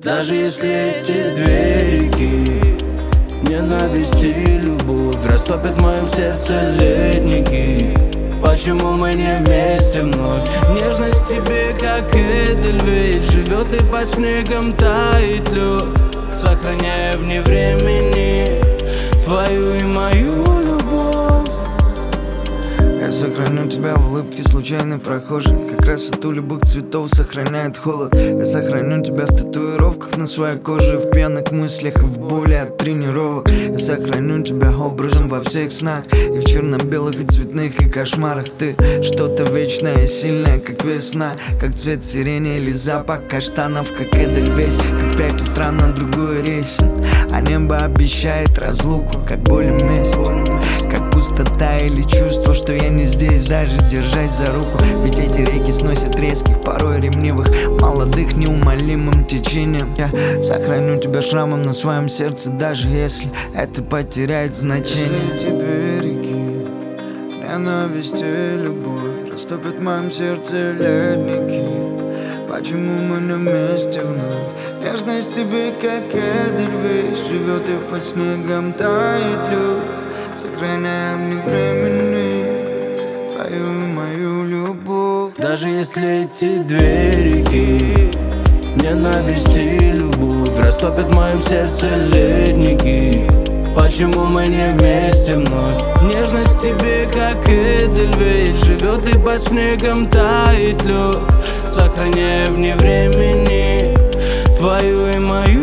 Даже если эти две реки, ненависть и любовь, растопят в моем сердце ледники, почему мы не вместе вновь? Нежность к тебе, как Эдельвейс, живет и под снегом тает лед, сохраняя вне времени твою и мою любовь. Я сохраню тебя в улыбке случайной прохожей. Как раз эту любовь цветов сохраняет холод. Я сохраню тебя в татуировках на своей коже, в пьяных мыслях и в боли от тренировок. Я сохраню тебя образом во всех снах, и в черно-белых, и цветных, и кошмарах. Ты что-то вечное и сильное, как весна, как цвет сирени или запах каштанов, как Эдельвейс, как 5 утра на другой рейс. А небо обещает разлуку, как боль и месть, как пустота или чувство, что я не здесь, даже держась за руку. Ведь эти реки сносят резких, порой ревнивых молодых неумолимым течением. Я сохраню тебя шрамом на своем сердце, даже если это потеряет значение. Если эти две реки, ненависть и любовь, растопят в моем сердце ледники, почему мы не вместе вновь? Нежность тебе, как Эдельвейс, живет и под снегом тает лед, сохраняя вне времени твою и мою любовь. Даже если эти две реки, ненависть и любовь, растопят в моем сердце ледники, почему мы не вместе вновь? Нежность к тебе, как Эдельвейс, живет и под снегом тает лед, сохраняя вне времени твою и мою